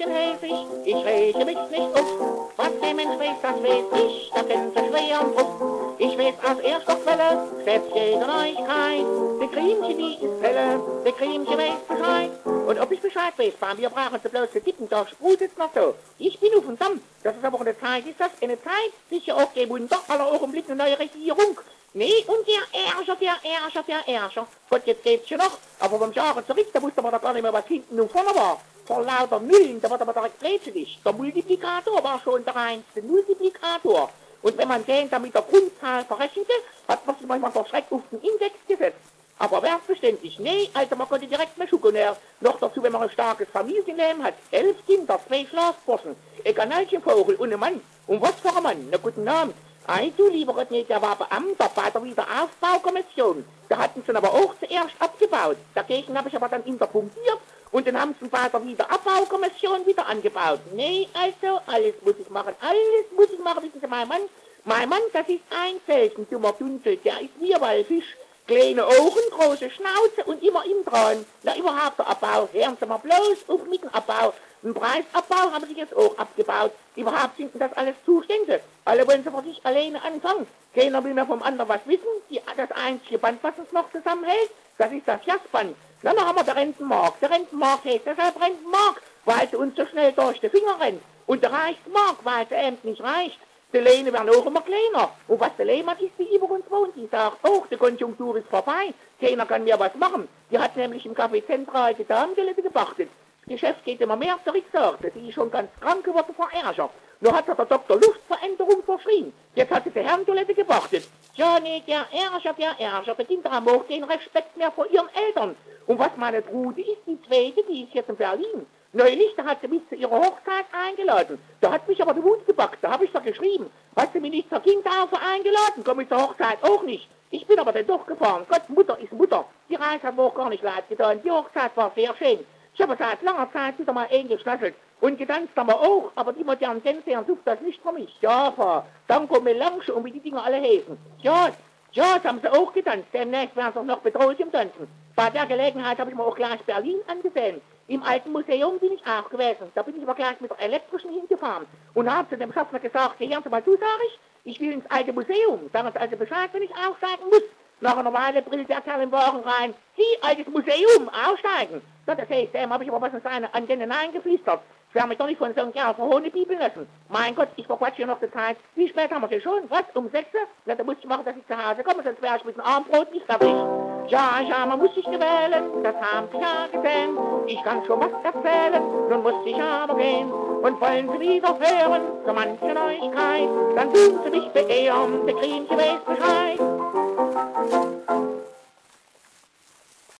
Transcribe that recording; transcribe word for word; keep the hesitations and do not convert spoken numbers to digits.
bisschen häsig, ich rege mich nicht auf. Was der Mensch weiß, das weiß ich, da kennt sich schwer am Kopf. Ich weiß aus erster Quelle, selbst jede Neuigkeit. Der Kriemchen, die ist helle, der Kriemchen weiß Bescheid. Und ob ich Bescheid weiß, beim wir brauchen sie bloß zu tippen, da sprudelt's noch so. Ich bin auf dem Damm, das ist aber eine Zeit, ist das eine Zeit, sicher auch kein Wunder, aller Augenblick eine neue Regierung. Nee, und der Ärger, der Ärger, der Ärger. Gott, jetzt geht's schon noch, aber vom Jahre zurück, da wusste man doch gar nicht mehr, was hinten und vorne war. Vor lauter Nullen, da wird aber direkt rätselig. Der Multiplikator war schon der reinste Multiplikator. Und wenn man den dann mit der Grundzahl verrechnete, hat man sich manchmal vor Schreck auf den Index gesetzt. Aber wertbeständig, nee, also man konnte direkt mehr schucken. Noch dazu, wenn man ein starkes Familienleben hat. Elf Kinder, zwei Schlafburschen, ein Kanalchenvogel und ein Mann. Und was für ein Mann, na guten Namen. Ei, du lieber Gott, nee, der war Beamter bei der Wiederaufbaukommission. Da hatten sie ihn aber auch zuerst abgebaut. Dagegen habe ich aber dann interpunktiert und dann haben sie bei der Wiederabbaukommission wieder angebaut. Nee, also, alles muss ich machen, alles muss ich machen, wissen Sie, mein Mann, mein Mann, das ist ein Felsen, dummer Dünzel, der ist wie ein Walfisch. Kleine Augen, große Schnauze und immer im dran. Na, überhaupt der Abbau, hören Sie mal bloß auf mit dem Abbau. Den Preisabbau haben sie jetzt auch abgebaut. Überhaupt sind das alles Zustände. Alle wollen sie für sich alleine anfangen. Keiner will mehr vom anderen was wissen. Die, das einzige Band, was uns noch zusammenhält, das ist das Jazzband. Dann haben wir den Rentenmarkt. Der Rentenmarkt heißt deshalb Rentenmarkt, weil sie uns so schnell durch die Finger rennt. Und der Reichsmarkt, weil sie eben nicht reicht. Die Löhne werden auch immer kleiner. Und was der Lehmann ist, die über uns wohnt, die sagt, oh, die Konjunktur ist vorbei. Keiner kann mehr was machen. Die hat nämlich im Café Zentral die Darmgelette gepachtet. Das Geschäft geht immer mehr zurück, sagte. Sie ist schon ganz krank geworden vor Ärger. Nur hat der Doktor Luftveränderung verschrien. Jetzt hat sie die Herrentoilette gepachtet. Ja, nee, der Ärger, der Ärger. Die Kinder haben auch den Respekt mehr vor ihren Eltern. Und was meine Trude ist, die zweite, die ist jetzt in Berlin. Neulich, da hat sie mich zu ihrer Hochzeit eingeladen. Da hat mich aber der Wut gepackt. Da habe ich doch geschrieben. Hat sie mich nicht zur Kindtaufe eingeladen, komme ich zur Hochzeit auch nicht. Ich bin aber dann doch gefahren. Gott, Mutter ist Mutter. Die Reise hat mir auch gar nicht leid getan. Die Hochzeit war sehr schön. Ich habe seit langer Zeit wieder mal eingeschnasselt. Und getanzt haben wir auch, aber die modernen Tänzer sucht das nicht für mich. Ja, Frau, Danko Melange und wie die Dinger alle heißen. Ja, ja, das haben sie auch getanzt. Demnächst werden sie auch noch bedroht im Tanzen. Bei der Gelegenheit habe ich mir auch gleich Berlin angesehen. Im alten Museum bin ich auch gewesen. Da bin ich aber gleich mit der elektrischen hingefahren. Und habe zu dem Schaffner gesagt, hören Sie mal zu, sag ich, ich will ins alte Museum. Sagen Sie also Bescheid, wenn ich aussteigen muss. Nach einer Weile brillt der Kerl im Wagen rein. Sie, altes Museum, aussteigen. Ja, das heißt, dem habe ich aber was in seine Antenne eingeflüstert. Ich werde mich doch nicht von so einem Kerl verhohne bibeln lassen. Mein Gott, ich verquatsche hier noch die Zeit. Wie spät haben wir denn schon? Was, um sechs? Na, da muss ich machen, dass ich zu Hause komme, sonst wäre ich mit dem Armbrot nicht fertig. Ja, ja, man muss sich gewählen, das haben Sie ja gesehen. Ich kann schon was erzählen, nun muss ich aber gehen. Und wollen Sie wieder hören, so manche Neuigkeit, dann tun Sie mich beehren, der Kriemchen weiß Bescheid.